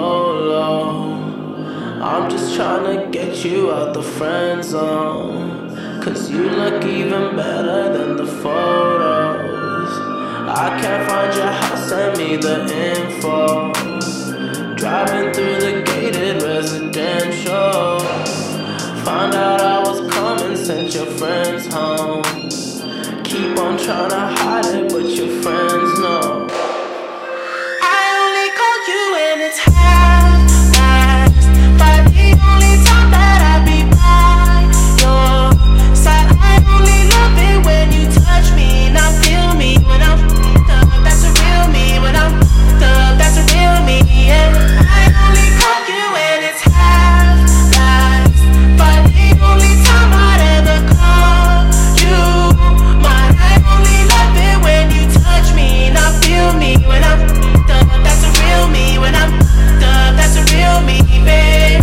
low. I'm just tryna get you out the friend zone, 'cause you look even better than the photos. I can't find your house, send me the info. Driving through the gated residential, found out I was coming, sent your friends home. Keep on trying to hide it, but your friends know. I only call you when it's half-past, but the only time that I be by your side. I only love it when you touch me, now feel me when I'm f***ed up. That's a real me when I'm f***ed up. That's a real me, yeah. I only call you when it's half-past, but the only time I'd ever call you mine. I only love it when you touch me, now feel me when I'm f***ed up. That's a real me when I'm f***ed up. That's a real me, babe.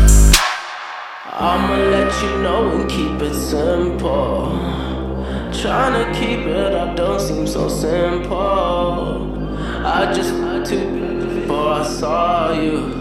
I'ma let you know and keep it simple. Tryna keep it up don't seem so simple. I just had to before I saw you.